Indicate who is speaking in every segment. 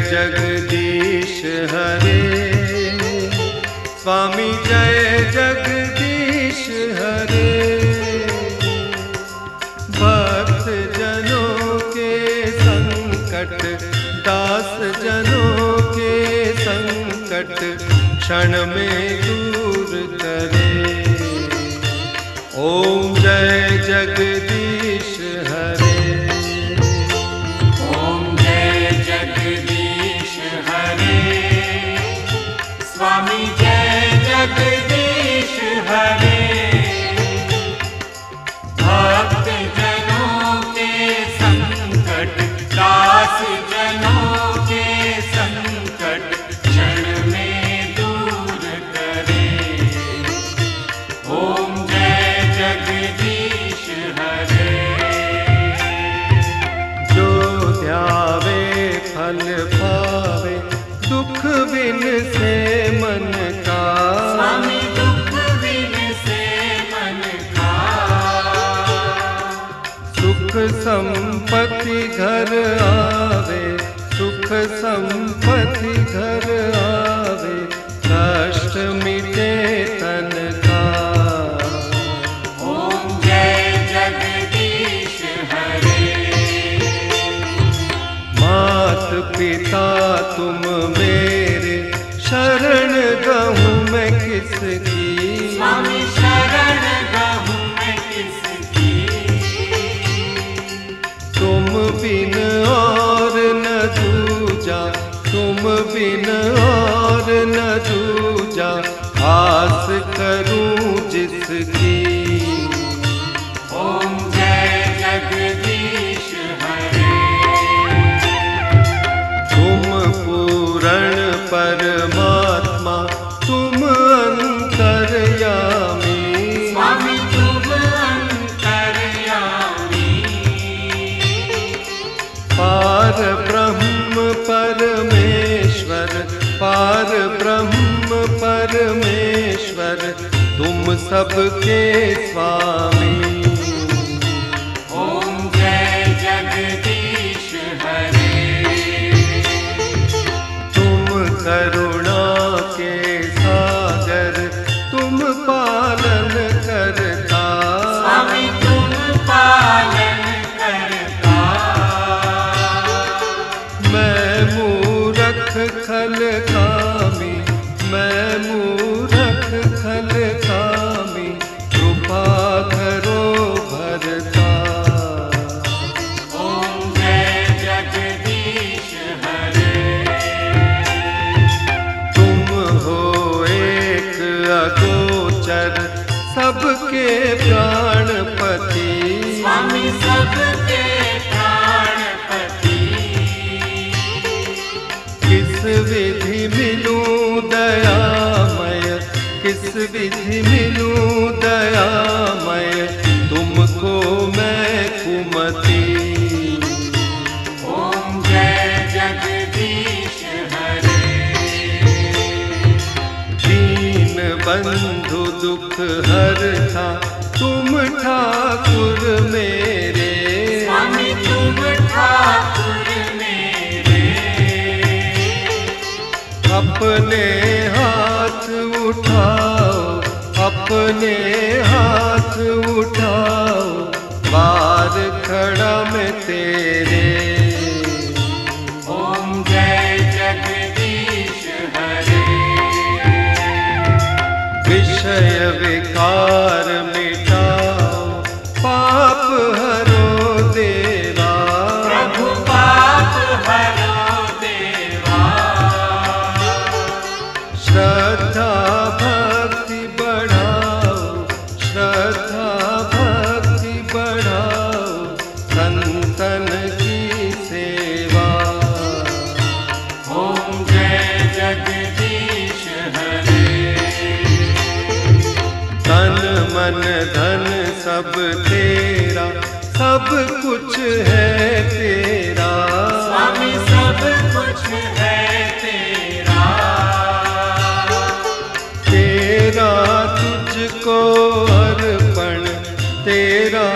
Speaker 1: जगदीश हरे, स्वामी जय जगदीश हरे। भक्त जनों के संकट, दास जनों के संकट क्षण में दूर करे। ओम जय जगदीश हरे।
Speaker 2: ओम जय जगदीश हरे, स्वामी जय जगदीश हरे। भक्त जनों के संकट, दास जनों के संकट क्षण में दूर करे। ओम जय जगदीश हरे।
Speaker 1: जो ध्यावे फल पावे, दुख बिन से मन का।
Speaker 2: स्वामी दुख बिन से मन का।
Speaker 1: सुख संपत्ति घर आवे, सुख संपत्ति घर आवे, कष्ट मिटे तन का।
Speaker 2: ओम जय जगदीश हरे।
Speaker 1: मात पिता तुम मेरे, शरण गहूँ मैं किसकी।
Speaker 2: स्वामी शरण गहूँ मैं किसकी।
Speaker 1: तुम बिन और न दूजा, तुम बिन और न दूजा, आस करूं जिसकी।
Speaker 2: ओम जय जगदीश हरे।
Speaker 1: तुम पूर्ण परमात्मा, तुम अंतर्यामी।
Speaker 2: स्वामी तुम अंतर्यामी।
Speaker 1: पार ब्रह्म परमेश्वर, पार ब्रह्म परमेश्वर, तुम सबके स्वामी।
Speaker 2: ओम जय जगदीश हरे।
Speaker 1: तुम करुणा के सागर, तुम पालन करता।
Speaker 2: स्वामी तुम पालन करता।
Speaker 1: मैं मूरख खल कामी, मैं मूरख खल कामी, कृपा करो भरता।
Speaker 2: ओम जय जगदीश हरे।
Speaker 1: तुम हो एक अगोचर, सबके प्राणपति।
Speaker 2: स्वामी सबके प्राणपति।
Speaker 1: किस विधि मिलूं दयामय, किस विधि मिलूं दयामय, तुमको मैं कुमति।
Speaker 2: ओम जय जगदीश हरे।
Speaker 1: दीन बंधु दुख हरता, तुम ठाकुर मेरे।
Speaker 2: स्वामी तुम ठाकुर मेरे।
Speaker 1: अपने हाथ उठाओ, अपने हाथ उठाओ, बार खड़ा मैं तेरे।
Speaker 2: ओम जय जगदीश हरे।
Speaker 1: विषय विकार मिटाओ, पाप हरो देवा।
Speaker 2: प्रभु पाप हरो देवा।
Speaker 1: श्रद्धा भक्ति बढ़ाओ, श्रद्धा भक्ति बढ़ाओ, संतन की सेवा।
Speaker 2: ओम जय जगदीश हरे।
Speaker 1: तन मन धन सब तेरा, सब कुछ है तेरा।
Speaker 2: स्वामी सब कुछ है तेरा।
Speaker 1: तेरा तुझको अर्पण, तेरा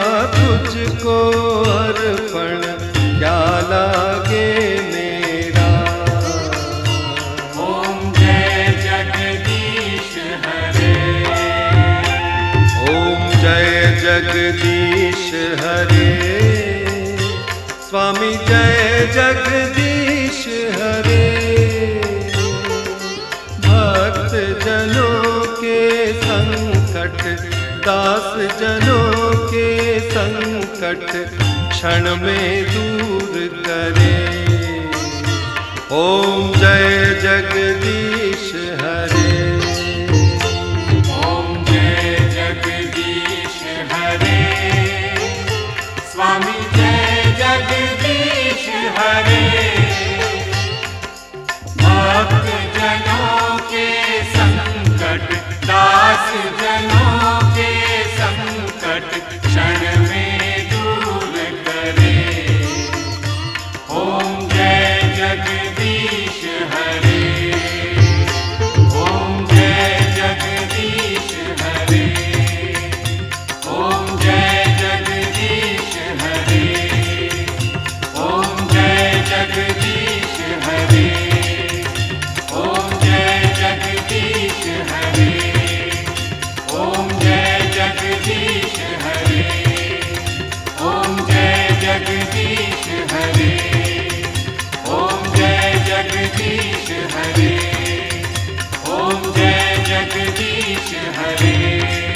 Speaker 1: तुझको अर्पण, क्या लागे मेरा। हरे, स्वामी जय जगदीश हरे। भक्त जनों के संकट, दास जनों के संकट क्षण में दूर करे। ओम जय जगदीश हरे।
Speaker 2: ओम जय जगदीश हरे, स्वामी जय जगदीश हरे। भक्त जनों के संकट, दास जनों के संकट क्षण में दूर करे। ओम जय जगदीश हरे। ओम जय जगदीश हरे। ओम जय जगदीश हरे। ओम जय जगदीश हरे। ओम जय जगदीश हरे। ओम जय जगदीश हरे। ओम जय जगदीश हरे। ओम जय जगदीश हरे। ओम जय जगदीश हरे।